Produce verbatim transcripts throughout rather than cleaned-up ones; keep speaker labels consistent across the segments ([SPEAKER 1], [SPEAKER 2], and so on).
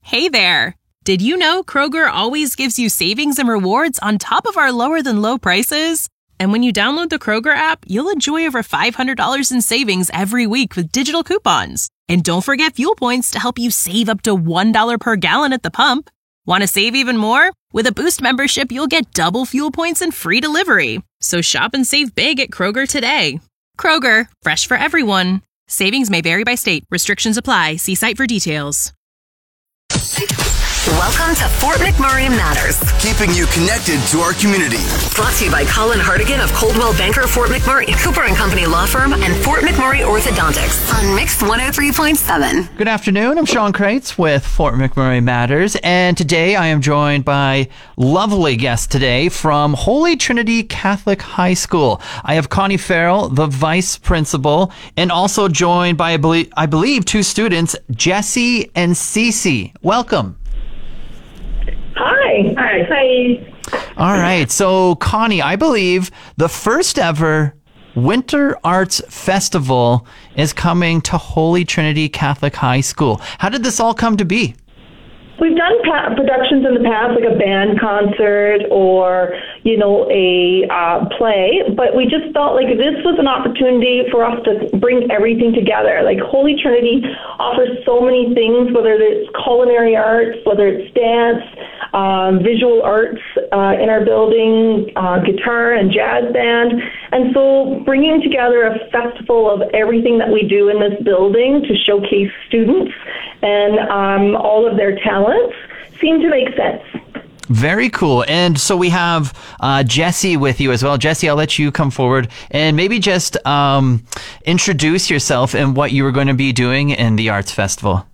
[SPEAKER 1] Hey there! Did you know Kroger always gives you savings and rewards on top of our lower-than-low prices? And when you download the Kroger app, you'll enjoy over five hundred dollars in savings every week with digital coupons. And don't forget fuel points to help you save up to one dollar per gallon at the pump. Want to save even more? With a Boost membership, you'll get double fuel points and free delivery. So shop and save big at Kroger today. Kroger, fresh for everyone. Savings may vary by state. Restrictions apply. See site for details.
[SPEAKER 2] Welcome to Fort McMurray Matters.
[SPEAKER 3] Keeping you connected to our community.
[SPEAKER 2] Brought to you by Colin Hardigan of Coldwell Banker Fort McMurray, Cooper and Company Law Firm, and Fort McMurray Orthodontics on Mix one oh three point seven.
[SPEAKER 4] Good afternoon. I'm Sean Kreitz with Fort McMurray Matters, and today I am joined by lovely guests today from Holy Trinity Catholic High School. I have Connie Farrell, the vice principal, and also joined by, I believe, I believe two students, Jesse and Cece. Welcome.
[SPEAKER 5] Hi. Hi. Hi.
[SPEAKER 4] All right. So, Connie, I believe the first ever Winter Arts Festival is coming to Holy Trinity Catholic High School. How did this all come to be?
[SPEAKER 5] We've done pa- productions in the past, like a band concert or, you know, a uh, play, but we just felt like this was an opportunity for us to bring everything together. Like Holy Trinity offers so many things, whether it's culinary arts, whether it's dance, um, visual arts uh, in our building, uh, guitar and jazz band. And so bringing together a festival of everything that we do in this building to showcase students and um, all of their talents seemed to make sense.
[SPEAKER 4] Very cool. And so we have uh, Jesse with you as well. Jesse, I'll let you come forward and maybe just um, introduce yourself and what you were going to be doing in the Arts Festival.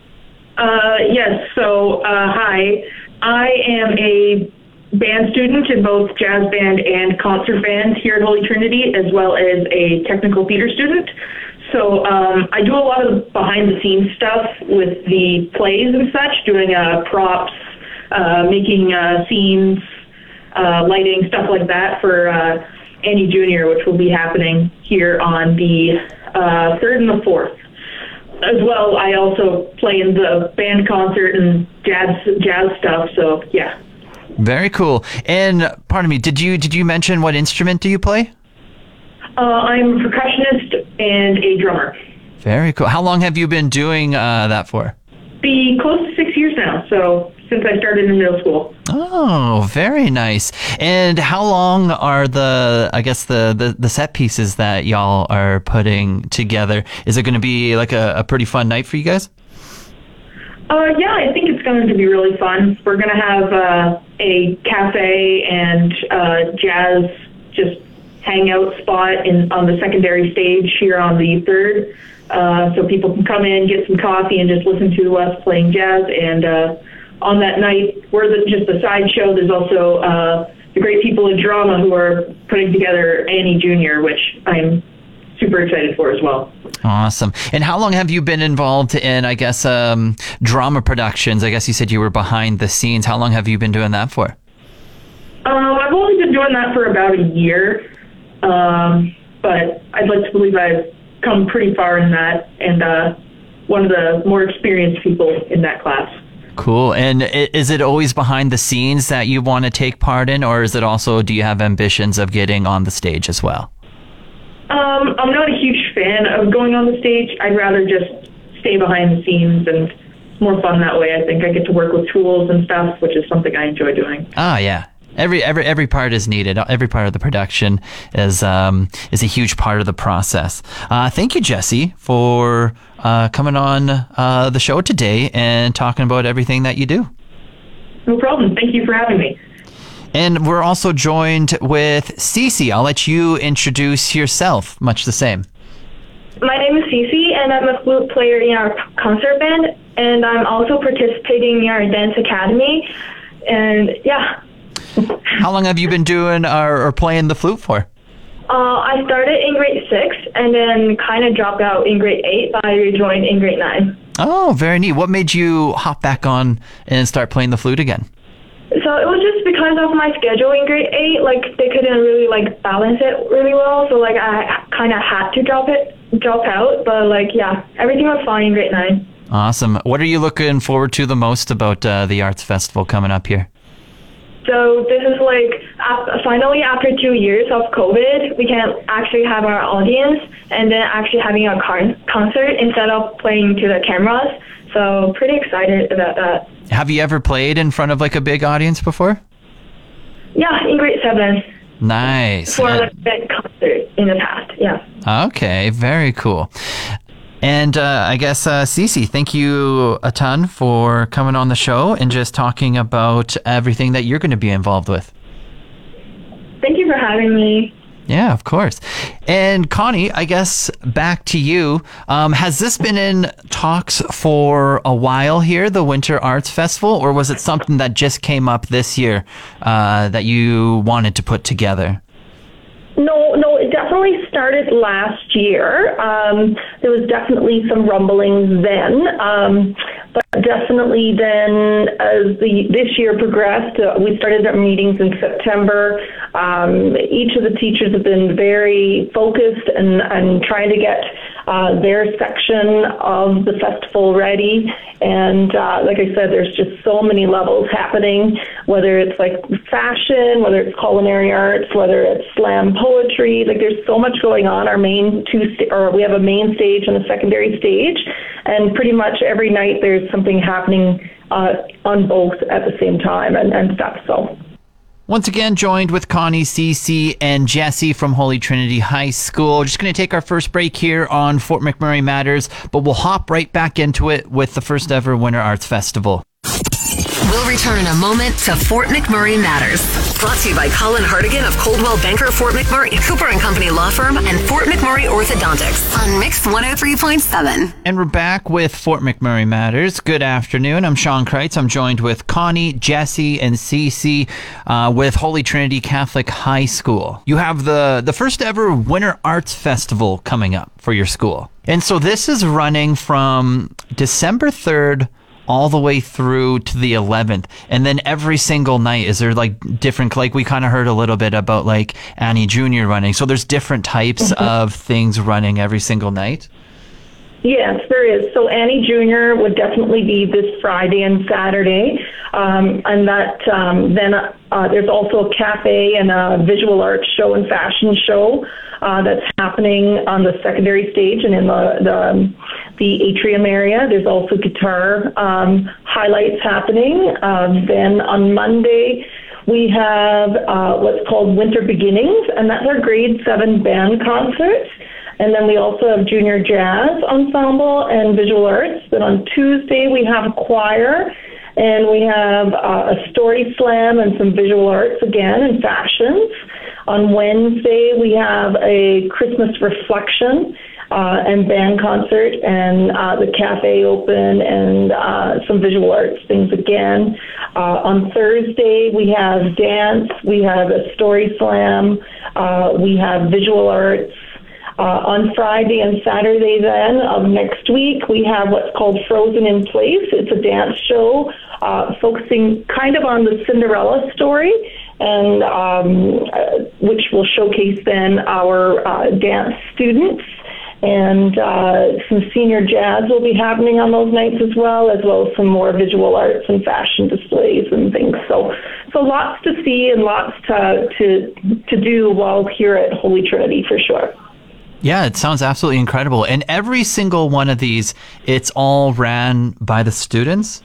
[SPEAKER 6] Uh, yes, so uh, hi. I am a band student in both jazz band and concert band here at Holy Trinity, as well as a technical theater student. So um, I do a lot of behind-the-scenes stuff with the plays and such, doing uh, props, uh, making uh, scenes, uh, lighting, stuff like that for uh, Annie Junior, which will be happening here on the uh, third and the fourth. As well, I also play in the band concert and jazz jazz stuff, so yeah.
[SPEAKER 4] Very cool. And pardon me, did you did you mention what instrument do you play?
[SPEAKER 6] Uh, I'm a percussionist and a drummer.
[SPEAKER 4] Very cool. How long have you been doing uh, that for?
[SPEAKER 6] Be close to six years now, so since I started in middle school.
[SPEAKER 4] Oh, very nice. And how long are the, I guess, the, the, the set pieces that y'all are putting together? Is it going to be like a, a pretty fun night for you guys?
[SPEAKER 6] Uh, yeah, I think it's going to be really fun. We're going to have uh, a cafe and uh, jazz just hangout spot in on the secondary stage here on the third, uh, so people can come in, get some coffee, and just listen to us playing jazz. And uh, on that night, we're the, just the sideshow. There's also uh, the great people in drama who are putting together Annie Junior, which I'm super excited for as well.
[SPEAKER 4] Awesome. And how long have you been involved in, I guess, um, drama productions? I guess you said you were behind the scenes. How long have you been doing that for?
[SPEAKER 6] Um, I've only been doing that for about a year. Um, but I'd like to believe I've come pretty far in that, and uh, one of the more experienced people in that class.
[SPEAKER 4] Cool. And is it always behind the scenes that you want to take part in, or is it also, do you have ambitions of getting on the stage as well?
[SPEAKER 6] Um, I'm not a huge fan of going on the stage. I'd rather just stay behind the scenes, and it's more fun that way. I think I get to work with tools and stuff, which is something I enjoy doing.
[SPEAKER 4] Ah, yeah. Every every every part is needed. Every part of the production is um, is a huge part of the process. Uh, thank you, Jesse, for uh, coming on uh, the show today and talking about everything that you do.
[SPEAKER 6] No problem. Thank you for having me.
[SPEAKER 4] And we're also joined with Cece. I'll let you introduce yourself. Much the same.
[SPEAKER 5] My name is Cece, and I'm a flute player in our concert band, and I'm also participating in our dance academy. And yeah.
[SPEAKER 4] How long have you been doing or, or playing the flute for?
[SPEAKER 5] Uh, I started in grade six and then kind of dropped out in grade eight, but I rejoined in grade nine.
[SPEAKER 4] Oh, very neat. What made you hop back on and start playing the flute again?
[SPEAKER 5] So it was just because of my schedule in grade eight. Like, they couldn't really, like, balance it really well. So, like, I kind of had to drop it, drop out. But, like, yeah, everything was fine in grade nine.
[SPEAKER 4] Awesome. What are you looking forward to the most about uh, the Arts Festival coming up here?
[SPEAKER 5] So this is like uh, finally after two years of COVID, we can actually have our audience and then actually having a con- concert instead of playing to the cameras. So pretty excited about that.
[SPEAKER 4] Have you ever played in front of like a big audience before?
[SPEAKER 5] Yeah, in grade seven.
[SPEAKER 4] Nice.
[SPEAKER 5] For a big concert in the past, yeah.
[SPEAKER 4] Okay, very cool. And uh, I guess, uh, Cece, thank you a ton for coming on the show and just talking about everything that you're going to be involved with.
[SPEAKER 5] Thank you for having me.
[SPEAKER 4] Yeah, of course. And Connie, I guess back to you. Um, has this been in talks for a while here, the Winter Arts Festival, or was it something that just came up this year uh, that you wanted to put together?
[SPEAKER 5] No, no, it definitely started last year. Um, there was definitely some rumblings then, um, but definitely then as the this year progressed, uh, we started our meetings in September. Um, each of the teachers have been very focused and, and trying to get uh, their section of the festival ready. And uh, like I said, there's just so many levels happening, whether it's like fashion, whether it's culinary arts, whether it's slam poetry. Like there's so much going on. Our main two, sta- or we have a main stage and a secondary stage, and pretty much every night there's something happening uh, on both at the same time and, and stuff. So.
[SPEAKER 4] Once again, joined with Connie, Cece, and Jesse from Holy Trinity High School. Just going to take our first break here on Fort McMurray Matters, but we'll hop right back into it with the first ever Winter Arts Festival.
[SPEAKER 2] We'll return in a moment to Fort McMurray Matters. Brought to you by Colin Hartigan of Coldwell Banker Fort McMurray, Cooper and Company Law Firm, and Fort McMurray Orthodontics on Mixed one oh three point seven.
[SPEAKER 4] And we're back with Fort McMurray Matters. Good afternoon. I'm Sean Kreitz. I'm joined with Connie, Jesse, and Cece uh, with Holy Trinity Catholic High School. You have the, the first ever Winter Arts Festival coming up for your school. And so this is running from December third all the way through to the eleventh, and then every single night is there like different, like we kind of heard a little bit about like Annie Junior running, so there's different types mm-hmm. of things running every single night.
[SPEAKER 5] Yes, there is. So Annie Junior would definitely be this Friday and Saturday, um, and that um, then uh, there's also a cafe and a visual arts show and fashion show uh, that's happening on the secondary stage and in the the, the atrium area. There's also guitar um, highlights happening. Um, then on Monday we have uh, what's called Winter Beginnings, and that's our grade seven band concert. And then we also have junior jazz ensemble and visual arts. Then on Tuesday, we have choir, and we have uh, a story slam and some visual arts again and fashions. On Wednesday, we have a Christmas reflection uh, and band concert, and uh, the cafe open, and uh, some visual arts things again. Uh, on Thursday, we have dance, we have a story slam, uh, we have visual arts. Uh, on Friday and Saturday then of next week, we have what's called Frozen in Place. It's a dance show uh, focusing kind of on the Cinderella story, and um, uh, which will showcase then our uh, dance students. And uh, some senior jazz will be happening on those nights as well, as well as some more visual arts and fashion displays and things. So, so lots to see and lots to to to do while here at Holy Trinity for sure.
[SPEAKER 4] Yeah, it sounds absolutely incredible. And every single one of these, it's all ran by the students?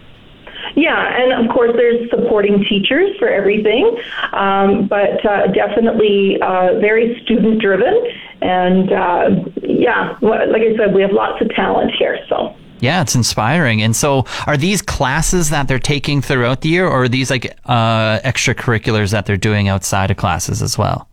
[SPEAKER 5] Yeah, and of course there's supporting teachers for everything, um, but uh, definitely uh, very student-driven. And uh, yeah, like I said, we have lots of talent here, so.
[SPEAKER 4] Yeah, it's inspiring. And so are these classes that they're taking throughout the year, or are these like uh, extracurriculars that they're doing outside of classes as well?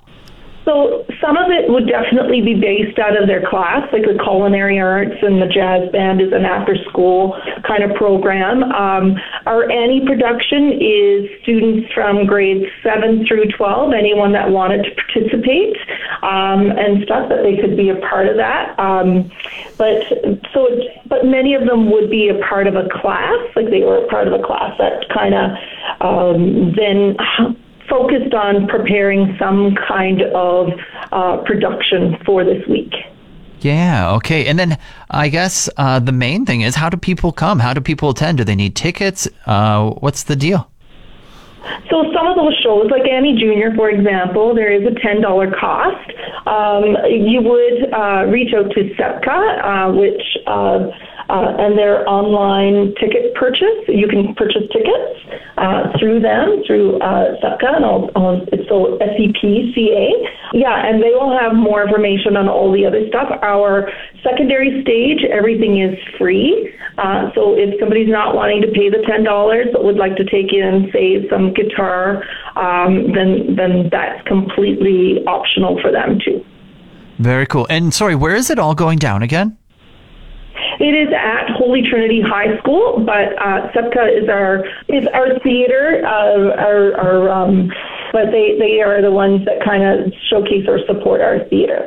[SPEAKER 5] So some of it would definitely be based out of their class, like the culinary arts and the jazz band is an after-school kind of program. Um, our Annie production is students from grades seven through twelve, anyone that wanted to participate um, and stuff, that they could be a part of that. Um, but so, it, but many of them would be a part of a class, like they were a part of a class that kind of um, then focused on preparing some kind of uh, production for this week.
[SPEAKER 4] Yeah, okay. And then I guess uh, the main thing is, how do people come? How do people attend? Do they need tickets? Uh, what's the deal?
[SPEAKER 5] So some of those shows, like Annie Junior, for example, there is a ten dollars cost. Um, you would uh, reach out to SEPCA, uh, which uh, uh, and their online ticket purchase. You can purchase tickets uh, through them, through uh, SEPCA, and I'll, I'll, it's so S E P C A. Yeah, and they will have more information on all the other stuff. Our secondary stage, everything is free. Uh, so if somebody's not wanting to pay the ten dollars but would like to take in, say, some guitar, um, then then that's completely optional for them too.
[SPEAKER 4] Very cool. And sorry, where is it all going down again?
[SPEAKER 5] It is at Holy Trinity High School, but uh, SEPCA is our is our theater, uh, our, our um, but they, they are the ones that kind of showcase or support our theater.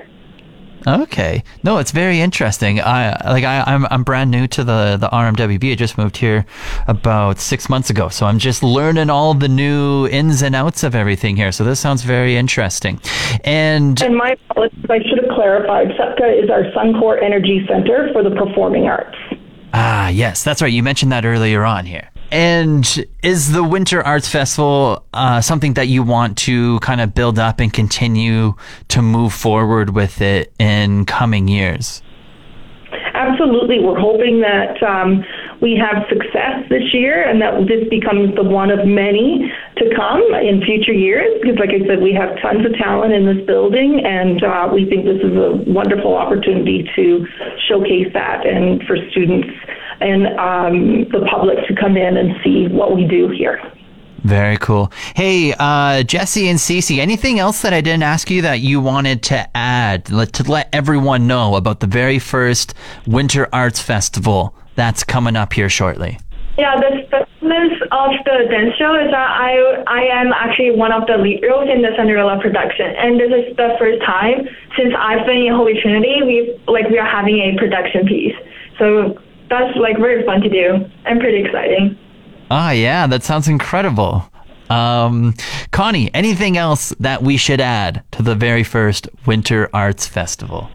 [SPEAKER 4] Okay. No, it's very interesting. I like I, I'm I'm brand new to the, the R M W B. I just moved here about six months ago, so I'm just learning all the new ins and outs of everything here. So this sounds very interesting. And
[SPEAKER 5] and my apologies, I should have clarified. SEPCA is our Suncor Energy Center for the Performing Arts.
[SPEAKER 4] Ah, yes, that's right. You mentioned that earlier on here. And is the Winter Arts Festival uh, something that you want to kind of build up and continue to move forward with it in coming years?
[SPEAKER 5] Absolutely. We're hoping that um, we have success this year and that this becomes the one of many to come in future years. Because like I said, we have tons of talent in this building, and uh, we think this is a wonderful opportunity to showcase that and for students and um, the public to come in and see what we do here.
[SPEAKER 4] Very cool. Hey, uh, Jesse and Cece, anything else that I didn't ask you that you wanted to add let, to let everyone know about the very first Winter Arts Festival that's coming up here shortly?
[SPEAKER 7] Yeah, the specialness of the dance show is that I I am actually one of the lead roles in the Cinderella production, and this is the first time since I've been in Holy Trinity we like we are having a production piece. So that's like very fun to do and pretty exciting.
[SPEAKER 4] Ah, yeah, that sounds incredible. Um, Connie, anything else that we should add to the very first Winter Arts Festival?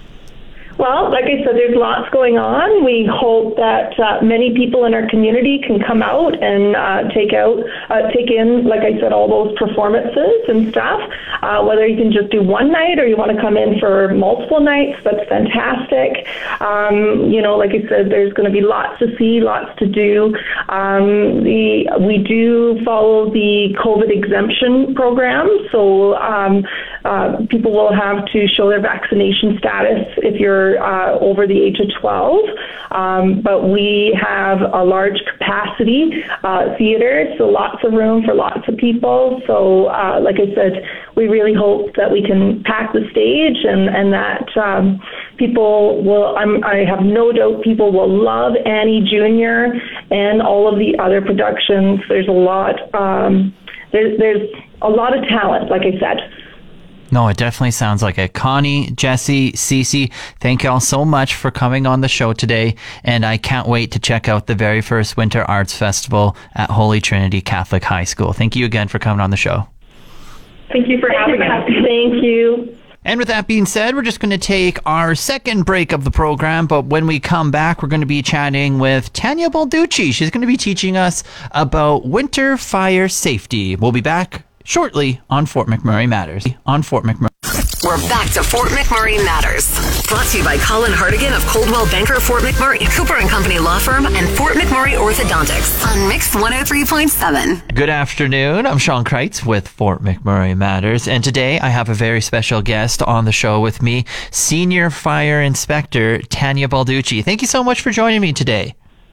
[SPEAKER 5] Well, like I said, there's lots going on. We hope that uh, many people in our community can come out and uh, take out, uh, take in, like I said, all those performances and stuff. Uh, whether you can just do one night or you want to come in for multiple nights, that's fantastic. Um, you know, like I said, there's going to be lots to see, lots to do. Um, the we do follow the COVID exemption program, so um, uh, people will have to show their vaccination status if you're Uh, over the age of twelve, um, but we have a large capacity uh, theater, so lots of room for lots of people. So, uh, like I said, we really hope that we can pack the stage and, and that um, people will, I'm, I have no doubt people will love Annie Junior and all of the other productions. There's a lot, um, there's, there's a lot of talent, like I said.
[SPEAKER 4] No, it definitely sounds like it. Connie, Jesse, Cece, thank you all so much for coming on the show today, and I can't wait to check out the very first Winter Arts Festival at Holy Trinity Catholic High School. Thank you again for coming on the show.
[SPEAKER 5] Thank you for having us. Thank you.
[SPEAKER 4] And with that being said, we're just going to take our second break of the program, but when we come back, we're going to be chatting with Tanya Balducci. She's going to be teaching us about winter fire safety. We'll be back shortly on Fort McMurray Matters. On Fort McMurray.
[SPEAKER 2] We're back to Fort McMurray Matters. Brought to you by Colin Hartigan of Coldwell Banker Fort McMurray, Cooper and Company Law Firm, and Fort McMurray Orthodontics on Mix one oh three point seven.
[SPEAKER 4] Good afternoon. I'm Sean Kreitz with Fort McMurray Matters, and today I have a very special guest on the show with me, Senior Fire Inspector Tanya Balducci. Thank you so much for joining me today.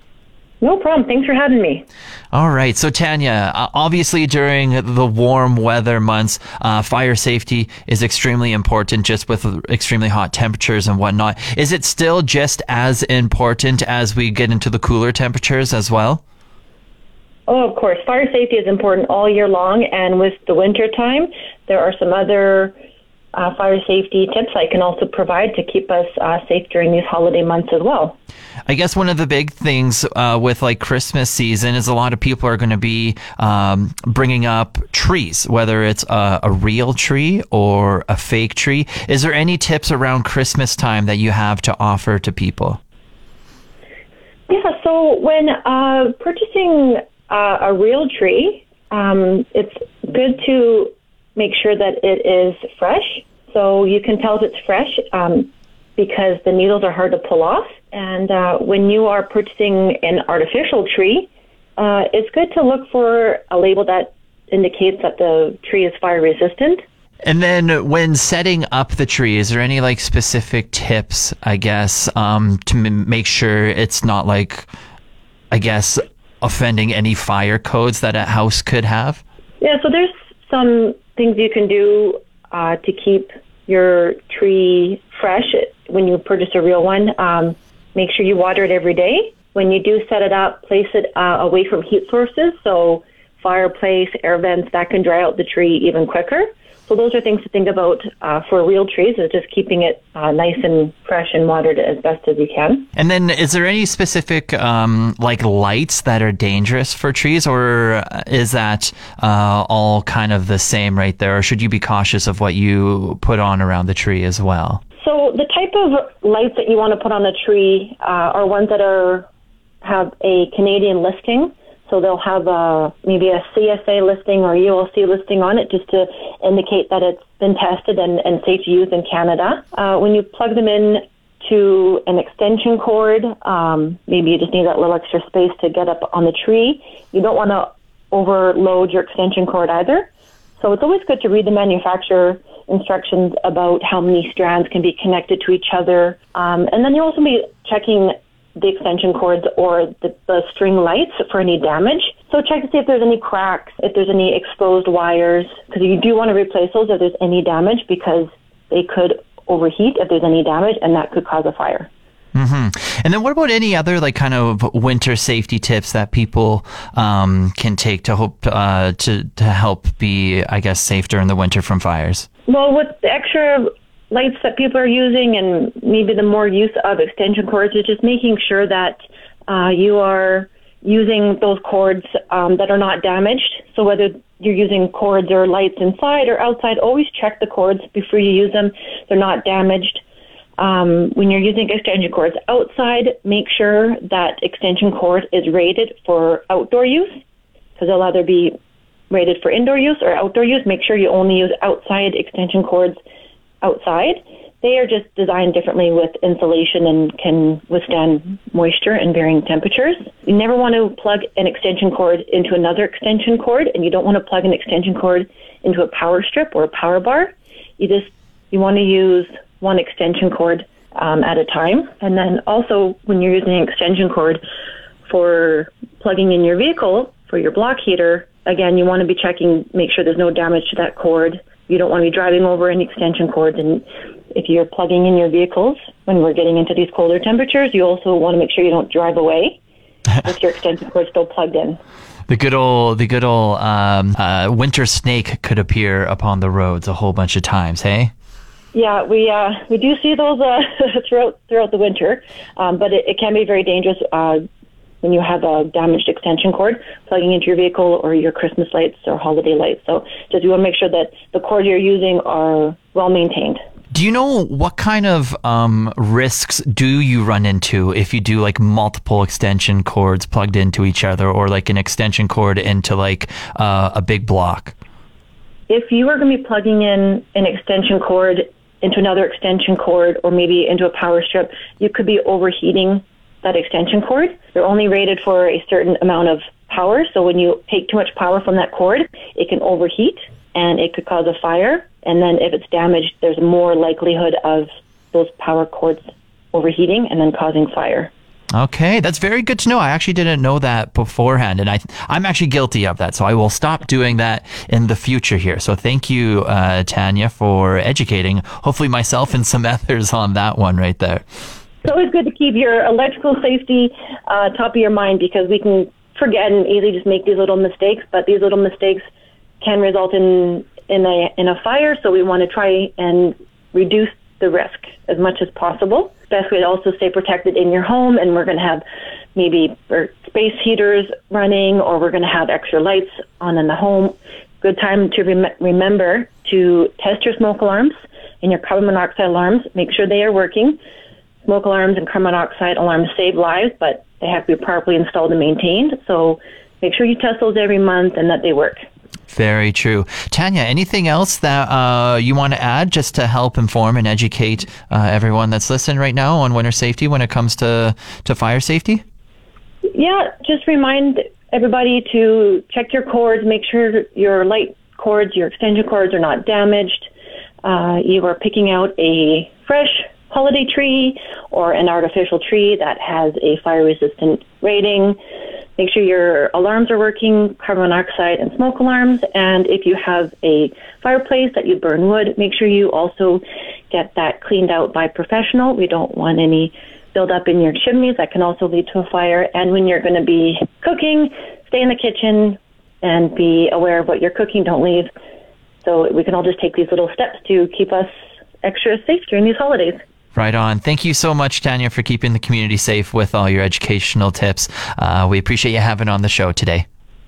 [SPEAKER 8] No problem. Thanks for having me.
[SPEAKER 4] All right. So, Tanya, uh, obviously during the warm weather months, uh, fire safety is extremely important just with extremely hot temperatures and whatnot. Is it still just as important as we get into the cooler temperatures as well?
[SPEAKER 8] Oh, of course. Fire safety is important all year long. And with the winter time, there are some other uh, fire safety tips I can also provide to keep us uh, safe during these holiday months as well.
[SPEAKER 4] I guess one of the big things uh, with like Christmas season is a lot of people are going to be um, bringing up trees, whether it's a, a real tree or a fake tree. Is there any tips around Christmas time that you have to offer to people?
[SPEAKER 8] Yeah, so when uh, purchasing uh, a real tree, um, it's good to make sure that it is fresh. So you can tell if it's fresh um, because the needles are hard to pull off. And uh, when you are purchasing an artificial tree, uh, it's good to look for a label that indicates that the tree is fire resistant.
[SPEAKER 4] And then when setting up the tree, is there any like specific tips, I guess, um, to m- make sure it's not like, I guess, offending any fire codes that a house could have?
[SPEAKER 8] Yeah, so there's some things you can do uh, to keep your tree fresh when you purchase a real one. Um, make sure you water it every day. When you do set it up, place it uh, away from heat sources, so fireplace, air vents, that can dry out the tree even quicker. So those are things to think about uh, for real trees, is just keeping it uh, nice and fresh and watered as best as you can.
[SPEAKER 4] And then is there any specific um, like lights that are dangerous for trees, or is that uh, all kind of the same right there? Or should you be cautious of what you put on around the tree as well?
[SPEAKER 8] So the type of lights that you want to put on a tree uh, are ones that are have a Canadian listing. So they'll have a, maybe a C S A listing or U L C listing on it just to indicate that it's been tested and, and safe to use in Canada. Uh, when you plug them in to an extension cord, um, maybe you just need that little extra space to get up on the tree. You don't want to overload your extension cord either. So it's always good to read the manufacturer instructions about how many strands can be connected to each other. Um, and then you'll also be checking the extension cords or the, the string lights for any damage. So check to see if there's any cracks, if there's any exposed wires, because you do want to replace those if there's any damage, because they could overheat if there's any damage, and that could cause a fire.
[SPEAKER 4] Mm-hmm. And then what about any other like kind of winter safety tips that people um, can take to hope uh, to to help be, I guess, safe during the winter from fires?
[SPEAKER 8] Well, with the extra lights that people are using and maybe the more use of extension cords, is just making sure that uh, you are using those cords um, that are not damaged. So whether you're using cords or lights inside or outside, always check the cords before you use them. They're not damaged. Um, when you're using extension cords outside, make sure that extension cord is rated for outdoor use, because they'll either be rated for indoor use or outdoor use. Make sure you only use outside extension cords outside. They are just designed differently with insulation and can withstand moisture and varying temperatures. You never want to plug an extension cord into another extension cord, and you don't want to plug an extension cord into a power strip or a power bar. You just you want to use one extension cord um, at a time. And then also when you're using an extension cord for plugging in your vehicle for your block heater, again, you want to be checking, make sure there's no damage to that cord. You don't want to be driving over any extension cords. And if you're plugging in your vehicles, when we're getting into these colder temperatures, you also want to make sure you don't drive away with your extension cord still plugged in.
[SPEAKER 4] The good old, the good old um, uh, winter snake could appear upon the roads a whole bunch of times, hey?
[SPEAKER 8] Yeah, we uh, we do see those uh, throughout throughout the winter, um, but it, it can be very dangerous uh, when you have a damaged extension cord plugging into your vehicle or your Christmas lights or holiday lights. So just you want to make sure that the cords you're using are well maintained.
[SPEAKER 4] Do you know what kind of um, risks do you run into if you do like multiple extension cords plugged into each other, or like an extension cord into like uh, a big block?
[SPEAKER 8] If you are going to be plugging in an extension cord into another extension cord or maybe into a power strip, you could be overheating that extension cord. They're only rated for a certain amount of power, so when you take too much power from that cord, it can overheat and it could cause a fire. And then if it's damaged, there's more likelihood of those power cords overheating and then causing fire.
[SPEAKER 4] Okay, that's very good to know. I actually didn't know that beforehand, and I, I'm actually guilty of that, so I will stop doing that in the future here. So thank you, uh, Tanya, for educating, hopefully myself and some others on that one right there.
[SPEAKER 8] It's always good to keep your electrical safety uh, top of your mind, because we can forget and easily just make these little mistakes, but these little mistakes can result in in a in a fire, so we want to try and reduce the risk as much as possible. Best way to also stay protected in your home, and we're going to have maybe space heaters running, or we're going to have extra lights on in the home. Good time to rem- remember to test your smoke alarms and your carbon monoxide alarms. Make sure they are working. Smoke alarms and carbon monoxide alarms save lives, but they have to be properly installed and maintained. So make sure you test those every month and that they work.
[SPEAKER 4] Very true. Tanya, anything else that uh, you want to add just to help inform and educate uh, everyone that's listening right now on winter safety when it comes to, to fire safety?
[SPEAKER 8] Yeah, just remind everybody to check your cords, make sure your light cords, your extension cords are not damaged. Uh, you are picking out a fresh holiday tree or an artificial tree that has a fire-resistant rating. Make sure your alarms are working, carbon monoxide and smoke alarms. And if you have a fireplace that you burn wood, make sure you also get that cleaned out by a professional. We don't want any buildup in your chimneys. That can also lead to a fire. And when you're going to be cooking, stay in the kitchen and be aware of what you're cooking. Don't leave. So we can all just take these little steps to keep us extra safe during these holidays.
[SPEAKER 4] Right on. Thank you so much, Tanya, for keeping the community safe with all your educational tips. Uh, we appreciate you having on the show today.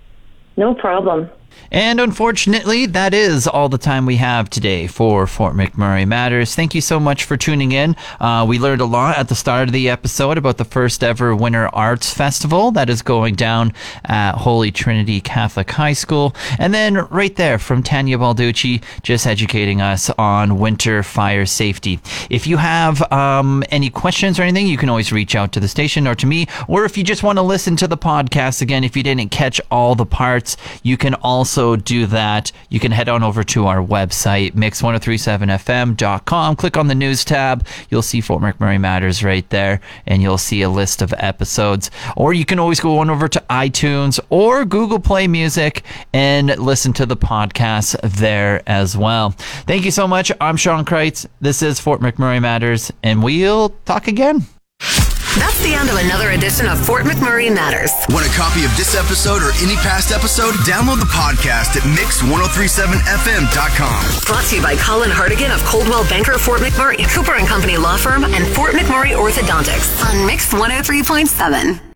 [SPEAKER 8] No problem.
[SPEAKER 4] And unfortunately, that is all the time we have today for Fort McMurray Matters. Thank you so much for tuning in. Uh, we learned a lot at the start of the episode about the first ever Winter Arts Festival that is going down at Holy Trinity Catholic High School. And then right there from Tanya Balducci, just educating us on winter fire safety. If you have um, any questions or anything, you can always reach out to the station or to me. Or if you just want to listen to the podcast again, if you didn't catch all the parts, you can also do that. You can head on over to our website, mix ten thirty-seven f m dot com. Click on the news tab. You'll see Fort McMurray Matters right there, and you'll see a list of episodes. Or you can always go on over to iTunes or Google Play Music and listen to the podcast there as well. Thank you so much. I'm Sean Kreitz. This is Fort McMurray Matters, and we'll talk again.
[SPEAKER 2] That's the end of another edition of Fort McMurray Matters.
[SPEAKER 3] Want a copy of this episode or any past episode? Download the podcast at mix ten thirty-seven f m dot com.
[SPEAKER 2] Brought to you by Colin Hardigan of Coldwell Banker Fort McMurray, Cooper and Company Law Firm, and Fort McMurray Orthodontics on Mix one oh three point seven.